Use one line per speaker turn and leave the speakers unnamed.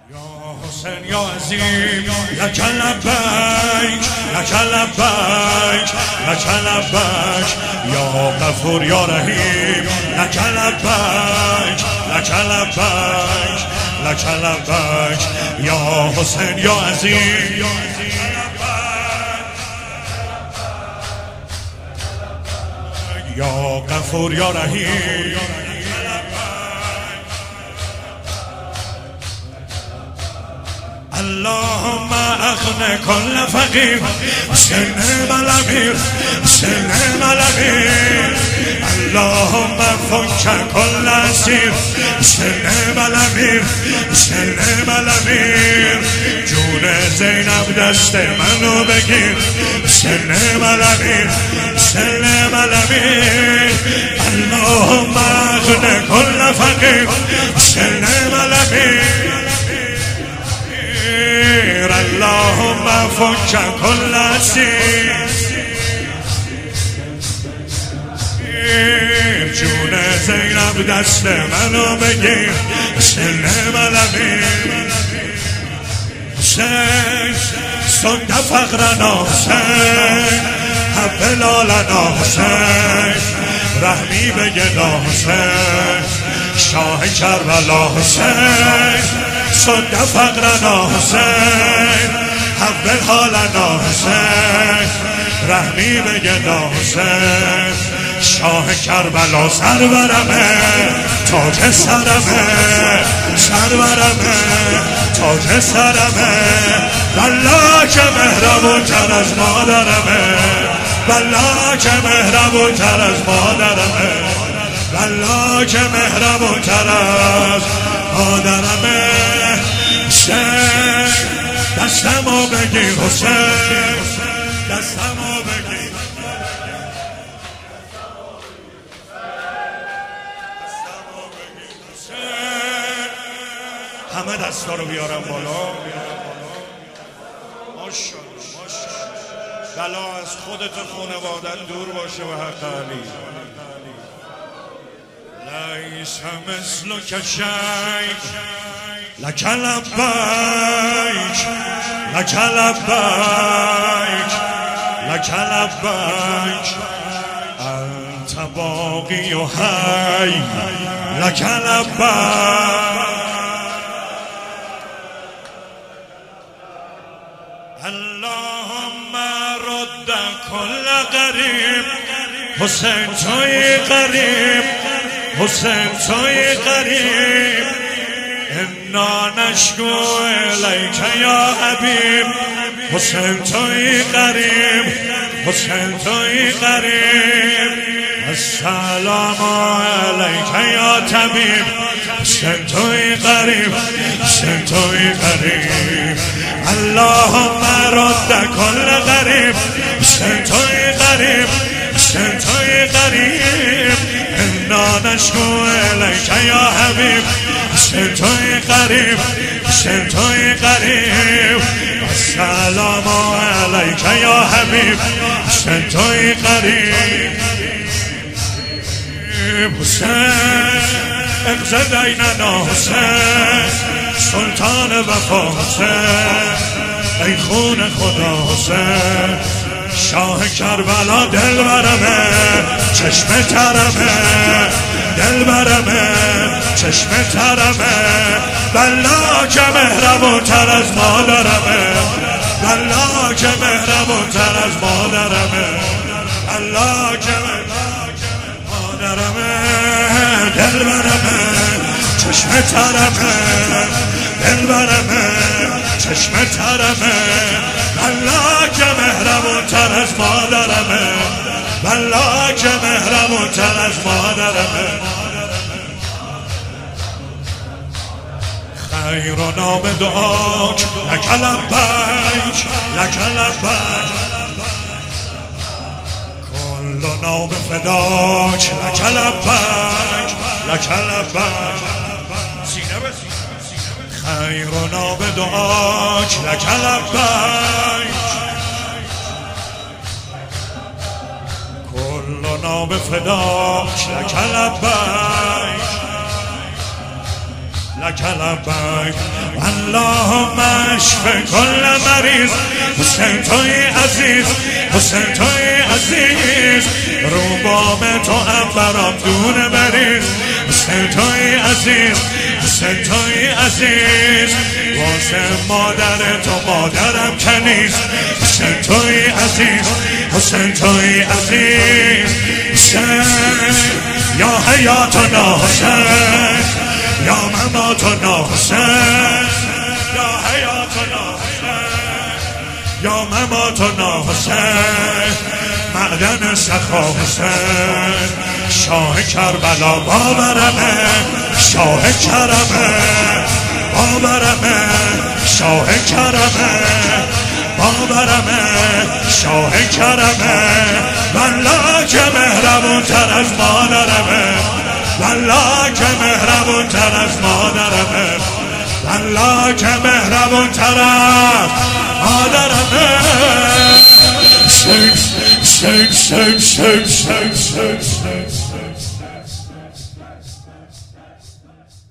حسین یا عظیم لک لبیک لک لبیک لک لبیک یا غفور یا رحیم لک لبیک لک لبیک لک لبیک یا حسین یا عظیم یا غفور یا رحیم اللهم اغن كل فقير سلم الامير سلم الامير اللهم فك كل اسير سلم الامير سلم الامير جون زینب دست منو بگیر سلم الامير سلم الامير اللهم اغن كل فقير سلم الامير اللهم فك كل اسير جون زینب دست منو بگیر سلم الامیر حسین سند فقرنا حسین حبلالنا حسین رحمی بگدا حسین شاه کربلا حسین سند فقرنا حسین حبل حالنا حسین رحمی بگدا حسین شاه کربلا سرورمه تاج سرمه سرورمه تاج سرمه والله که مهربون تر از مادرمه والله که مهربون تر از مادرمه والله که مهربون تر از مادرمه حسین دستمو بگیر حسین دستمو بگیر همه دستا رو بیارم بالا ماشاءالله بلا از خودت خانوادن دور باشه و حق علی لیس مثلک شیء لک لبیک لک لبیک لک لبیک انت باقی و حی لک لبیک اللهم رد كل غریب حسین توی غریب حسین توی غریب انا نشکو الیک یا حبیب حسین توی غریب حسین توی غریب السلام علیک یا طبیب حسین توی غریب حسین توی غریب اللهم رد كل غریب حسین توی غریب حسین توی غریب انا نشکو الیک یا حبیب حسین توی غریب حسین توی غریب السلام علیک یا حبیب حسین توی غریب حسین اقض دیننا حسین سلطان وفا حسین ای خون خدا حسین شاه کربلا دل برمه چشم ترمه دل برمه چشم ترمه والله که مهربون تر از مادرمه والله که مهربون تر از مادرمه والله که مادرمه دل برمه چشم ترمه دل برمه چشم ترمه والله که مهربون تر از مادرمه والله که مهربون تر از مادرمه خیر و نام دعاک لک لبیک لک لبیک کل نام فداک لک لبیک لک لبیک خیر و نام دعاک لک لبیک کل نام فداک لک لبیک لك لبيك اللهم اشف کل مریض. حسین توی عزیز، حسین توی عزیز، رو بام تو هم برام دون بریز. حسین توی عزیز، حسین توی عزیز، واسه مادر تو مادرم کنیست. حسین توی عزیز، حسین توی عزیز، حسین یا حیاتنا حسین، یا مماتنا حسین، یا حیاتنا حسین، یا مماتنا حسین، معدن سخا حسین، شاه کربلا باورمه، شاه کرمه باورمه، شاه کرمه باورمه، شاه کرمه، والله که مهربون تر از مادرمه، والله که مهربون تر از مادرمه، والله که مهربون تر از مادرمه. Shake, shake, shake, shake, shake, shake, shake.